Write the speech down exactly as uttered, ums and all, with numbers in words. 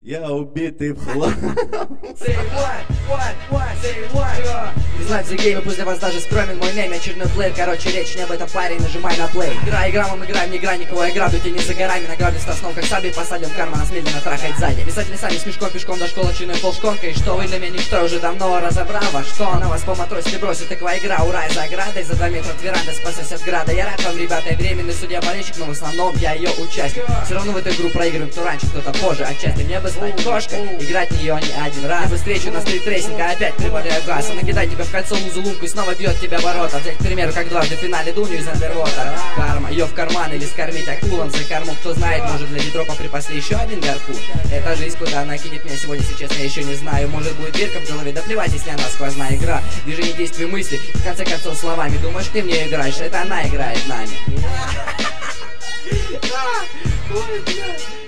Я убитый в хлам. Не знаю, за геймы, пусть для вас даже скромен мой нейм. Очередной плей, короче, речь не об этом, парень, нажимай на плей. Игра, игра, мы играем, не игра, никого я граблю, тебе не за горами. Награблю стасном, как саби, посадим в карман, нас медленно трахать сзади. Писатели сами с мешком, пешком до школы, чиной полшконкой. Что вы для меня ничто, уже давно разобрал во что. На вас по матросике бросит, такова игра, ура, за оградой. За два метра от веранды, спасайся от града. Я рад вам, ребята, я временный судья, болельщик, но в основном я ее участник. Все равно в эту игру проигрываем, кто раньше, кто-то позже. Отчасти мне бы стать кошкой, играть в нее не один раз. Я бы встречу на стритрейсинг, а опять прибавляю газ. Она кидает тебя в кольцо, лузу, лунку и снова бьет тебя ворота. Взять, к примеру, как дважды в финале Дуню из Андервотера. Карма, ее в карман или скормить акулам за корму. Кто знает, может для Дитропа припасли еще один гарпун. Это жизнь, куда она кинет меня сегодня, если честно, я еще не знаю. Может будет дырка в голове, да плевать, если она сквозная игра. Движение, действия, мысли, в конце концов словами. Думаешь, ты мне играешь, это она играет нами. Ой, блядь.